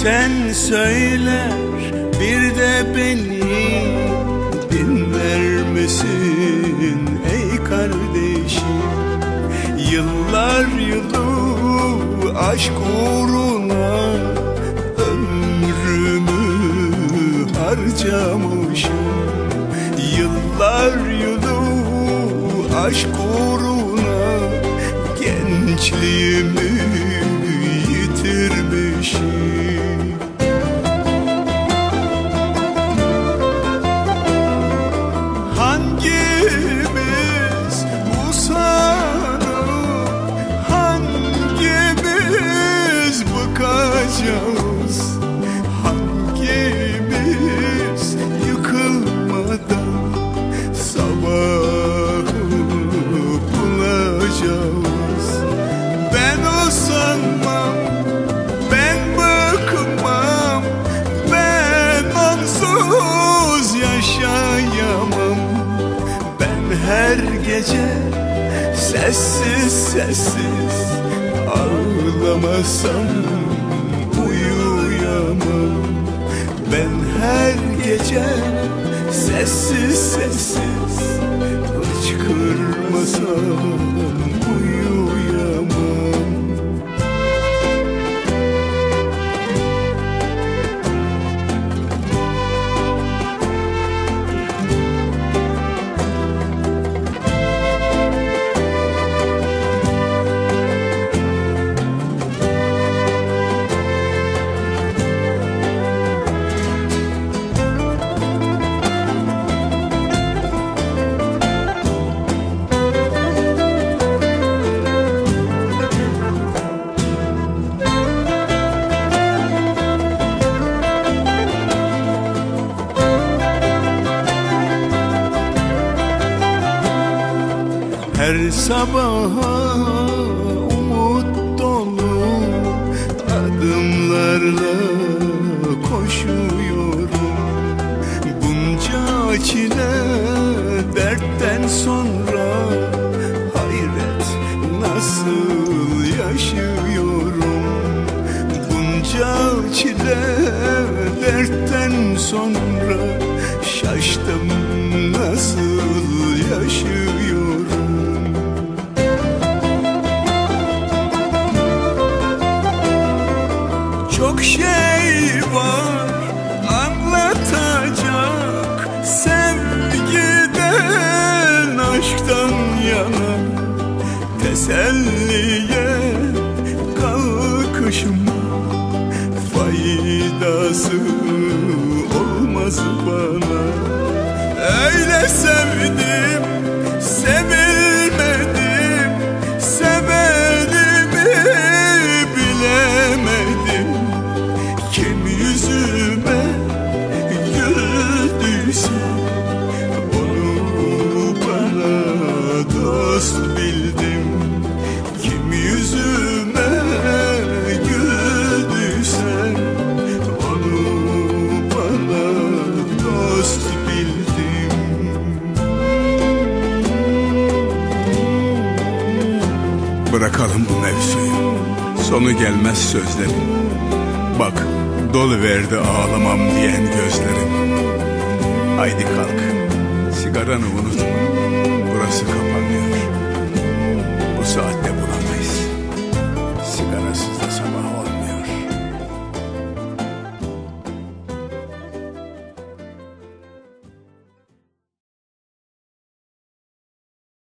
Sen söyler bir de beni dinler misin ey kardeşim? Yıllar yılı aşk uğruna ömrümü harcamışım. Yıllar yılı aşk uğruna gençliğimi yitirmişim. Hangimiz usanıp hangimiz bıkacağız? Hangimiz yıkılmadan sabahı bulacağız? Ben usanmam, ben bıkmam, ben onsuz yaşayamam. Ben her gece sessiz sessiz ağlamasam uyuyamam. Ben her gece sessiz sessiz hıçkırmasam uyuyamam. Her sabaha umut dolu adımlarla koşuyorum. Bunca çile dertten sonra hayret nasıl yaşıyorum. Bunca çile dertten sonra şaştım nasıl yaşıyorum. Çok şey var anlatacak, sevgiden aşktan yana. Teselliye kalkışım faydası olmaz bana. Öyle sevdim, sevilmedim, sevdiğimi bilemedim. Kim yüzüme güldüyse onu bana dost bildim. Kim yüzüme güldüyse onu bana dost bildim. Bırakalım bu mevzuyu, sonu gelmez sözlerin. Bak doluverdi ağlamam diyen gözlerim. Haydi kalk, sigaranı unutma.